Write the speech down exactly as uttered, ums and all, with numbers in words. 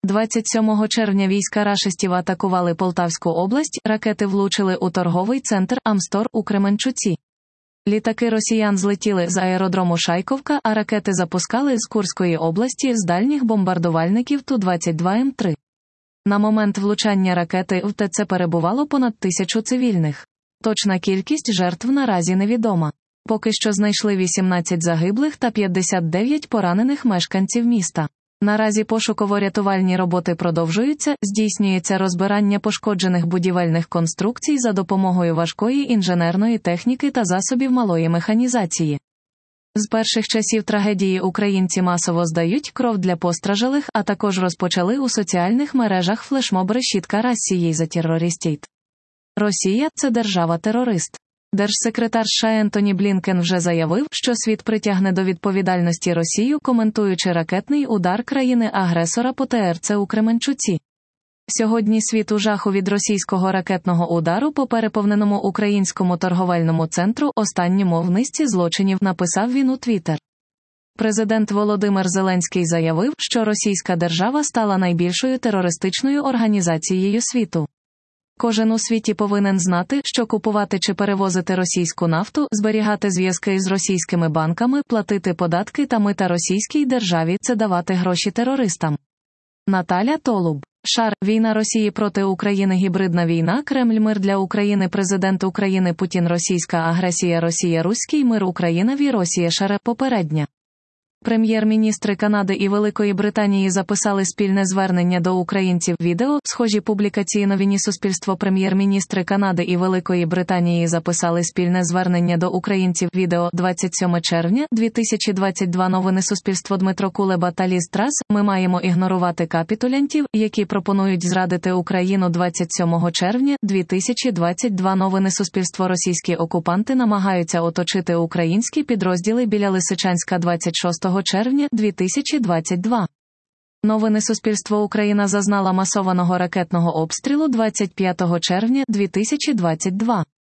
двадцять сьомого червня війська рашистів атакували Полтавську область, ракети влучили у торговий центр «Амстор» у Кременчуці. Літаки росіян злетіли з аеродрому Шайковка, а ракети запускали з Курської області з дальніх бомбардувальників Ту двадцять два М три. На момент влучання ракети в ТЦ перебувало понад тисячу цивільних. Точна кількість жертв наразі невідома. Поки що знайшли вісімнадцять загиблих та п'ятдесят дев'ять поранених мешканців міста. Наразі пошуково-рятувальні роботи продовжуються, здійснюється розбирання пошкоджених будівельних конструкцій за допомогою важкої інженерної техніки та засобів малої механізації. З перших часів трагедії українці масово здають кров для постраждалих, а також розпочали у соціальних мережах флешмоб «Решітка Росії за терористів». Росія – це держава-терорист. Держсекретар США Ентоні Блінкен вже заявив, що світ притягне до відповідальності Росію, коментуючи ракетний удар країни-агресора по Те Ер Це у Кременчуці. Сьогодні світ у жаху від російського ракетного удару по переповненому українському торговельному центру, останньому в низці злочинів, написав він у Твіттер. Президент Володимир Зеленський заявив, що російська держава стала найбільшою терористичною організацією світу. Кожен у світі повинен знати, що купувати чи перевозити російську нафту, зберігати зв'язки з російськими банками, платити податки та мита російській державі – це давати гроші терористам. Наталя Толуб. Шар. Війна Росії проти України. Гібридна війна. Кремль. Мир для України. Президент України Путін. Російська агресія. Росія. Руський мир. Україна. Ві. Росія. Шаре. Попередня. Прем'єр-міністри Канади і Великої Британії записали спільне звернення до українців. Відео. Схожі публікації. Новини Суспільство. Прем'єр-міністри Канади і Великої Британії записали спільне звернення до українців. Відео. двадцять сьомого червня дві тисячі двадцять два. Новини Суспільство. Дмитро Кулеба та Ліз Трас. Ми маємо ігнорувати капітулянтів, які пропонують зрадити Україну. двадцять сьомого червня дві тисячі двадцять два. Новини Суспільство. Російські окупанти намагаються оточити українські підрозділи біля Лисичанська. двадцять шостого червня дві тисячі двадцять два. Новини Суспільство. Україна зазнала масованого ракетного обстрілу. двадцять п'ятого червня дві тисячі двадцять два.